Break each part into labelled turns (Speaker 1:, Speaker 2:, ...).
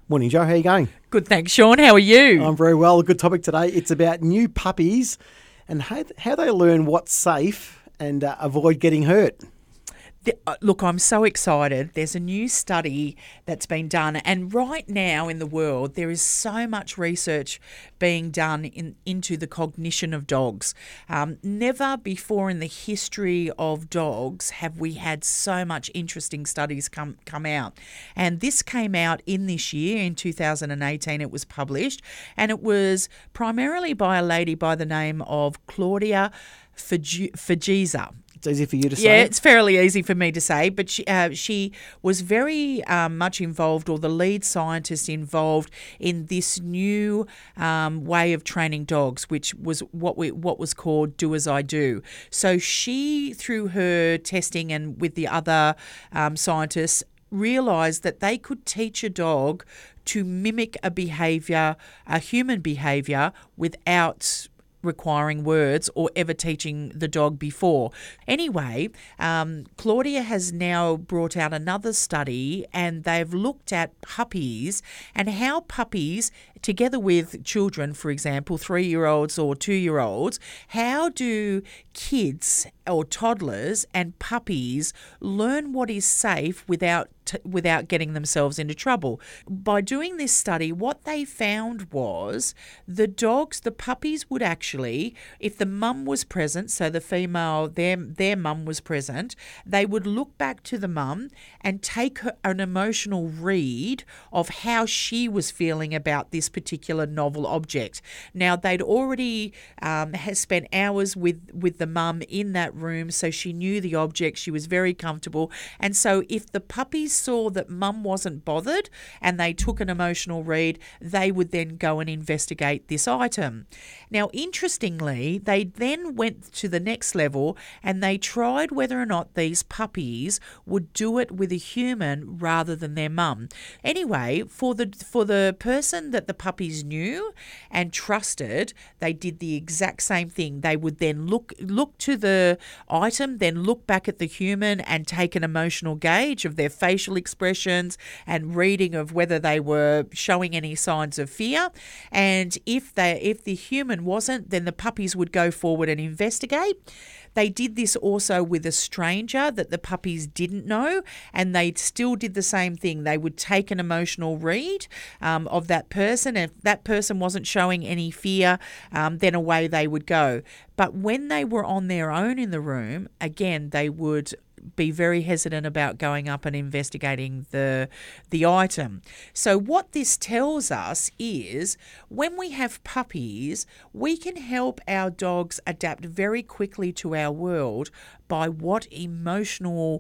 Speaker 1: Morning, Joe. How are you going?
Speaker 2: Good, thanks, Sean. How are you?
Speaker 1: I'm very well. A good topic today. It's about new puppies and how they learn what's safe and avoid getting hurt.
Speaker 2: Look, I'm so excited. There's a new study that's been done, and right now in the world, there is so much research being done into the cognition of dogs. Never before in the history of dogs have we had so much interesting studies come out. And this came out in this year, in 2018, it was published, and it was primarily by a lady by the name of Claudia Fageza.
Speaker 1: It's easy for you to say.
Speaker 2: Yeah, it's fairly easy for me to say, but she was very much involved, or the lead scientist involved in this new way of training dogs, which was what was called Do As I Do. So she, through her testing and with the other scientists, realised that they could teach a dog to mimic a human behaviour, without requiring words or ever teaching the dog before. Anyway, Claudia has now brought out another study, and they've looked at puppies and how puppies, together with children, for example, 3-year-olds or 2-year-olds, how do kids or toddlers and puppies learn what is safe without getting themselves into trouble. By doing this study, what they found was the puppies would actually, if the mum was present, so the female, their mum was present, they would look back to the mum and take an emotional read of how she was feeling about this particular novel object. Now, they'd already has spent hours with the mum in that room, so she knew the object, she was very comfortable, and so if the puppies saw that mum wasn't bothered and they took an emotional read, they would then go and investigate this item. Now, interestingly, they then went to the next level and they tried whether or not these puppies would do it with a human rather than their mum. Anyway, for the person that the puppies knew and trusted, they did the exact same thing. They would then look to the item, then look back at the human and take an emotional gauge of their facial expressions and reading of whether they were showing any signs of fear. And if the human wasn't, then the puppies would go forward and investigate. They did this also with a stranger that the puppies didn't know, and they still did the same thing. They would take an emotional read of that person. If that person wasn't showing any fear, then away they would go. But when they were on their own in the room, again, they would be very hesitant about going up and investigating the item. So what this tells us is when we have puppies, we can help our dogs adapt very quickly to our world by what emotional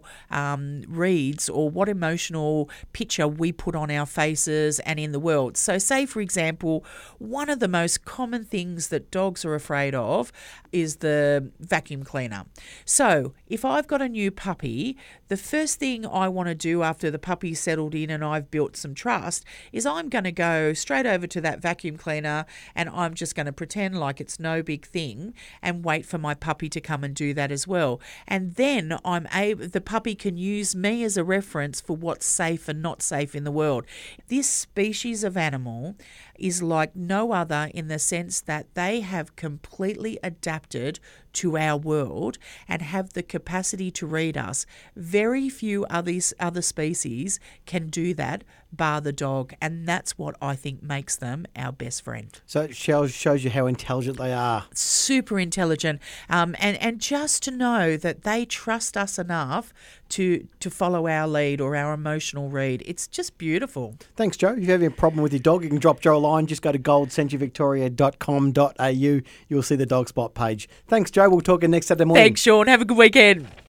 Speaker 2: reads or what emotional picture we put on our faces and in the world. So say, for example, one of the most common things that dogs are afraid of is the vacuum cleaner. So if I've got a new puppy, the first thing I want to do after the puppy's settled in and I've built some trust is I'm going to go straight over to that vacuum cleaner and I'm just going to pretend like it's no big thing and wait for my puppy to come and do that as well. And then the puppy can use me as a reference for what's safe and not safe in the world. This species of animal is like no other in the sense that they have completely adapted to our world and have the capacity to read us. Very few other species can do that, bar the dog, and that's what I think makes them our best friend.
Speaker 1: So it shows you how intelligent they are.
Speaker 2: Super intelligent, and just to know that they trust us enough to follow our lead or our emotional read. It's just beautiful.
Speaker 1: Thanks, Joe. If you have any problem with your dog, you can drop Joe a line. Just go to goldcenturyvictoria.com.au. You'll see the dog spot page. Thanks, Joe. We'll talk again next Saturday morning.
Speaker 2: Thanks, Sean. Have a good weekend.